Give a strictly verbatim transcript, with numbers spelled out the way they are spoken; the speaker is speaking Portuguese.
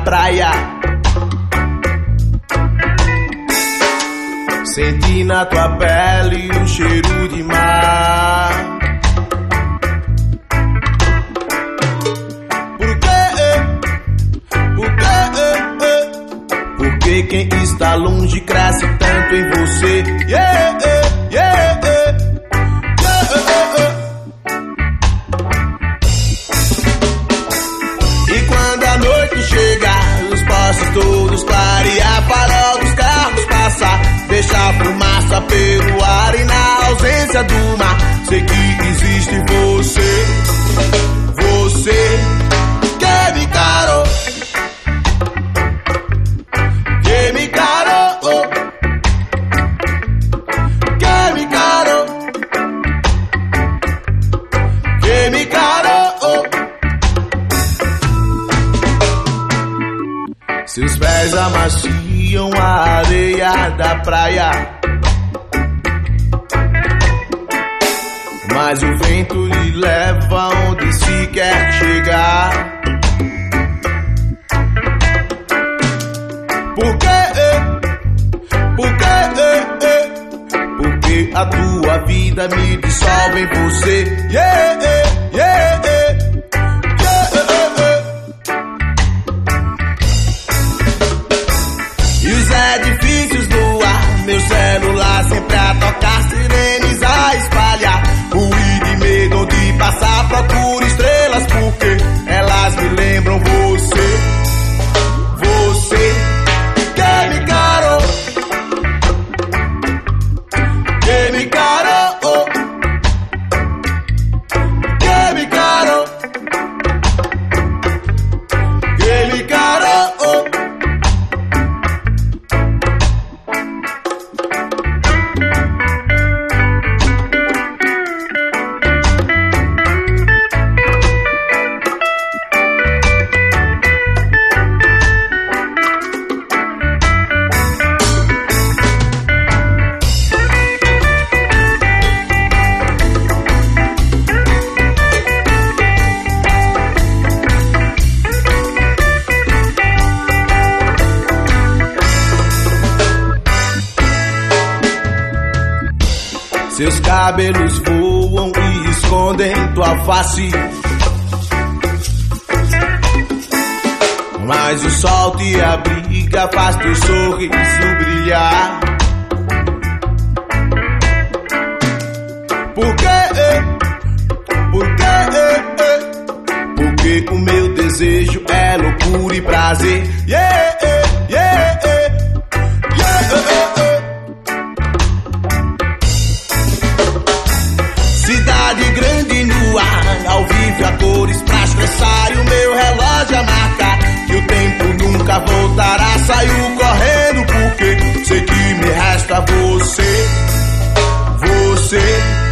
praia. Senti na tua pele o cheiro de mar. Por quê? Por quê? Porque quem está longe cresce tanto em você. Yeah, yeah, yeah, yeah. E quando a noite chega, os postes todos clarear, farol dos carros passar, deixar fumaça pelo ar e na ausência do mar, sei que existe você, você que me caro, que me caro, que me caro, que me caro. Seus pés amaciam a areia da praia, mas o vento lhe leva onde se quer chegar. Por quê? Por quê? Porque a tua vida me dissolve em você. Yeah, yeah, yeah, yeah. E os edifícios no ar, meu celular sempre a tocar, sirenes a espalhar, ruído de medo onde passar, procuro estrelas porque elas me lembram você, você que me caro, que me caro, oh. Que me caro, que me caro, oh. Seus cabelos voam e escondem tua face, mas o sol te abriga, faz teu sorriso brilhar. Por quê? Por quê? Porque o meu desejo é loucura e prazer. Yeah, yeah, yeah, yeah. Cidade grande no ar, ao vivo a cores pra estressar e o meu relógio a marcar que o tempo nunca voltará. Saio correndo porque sei que me resta você, você.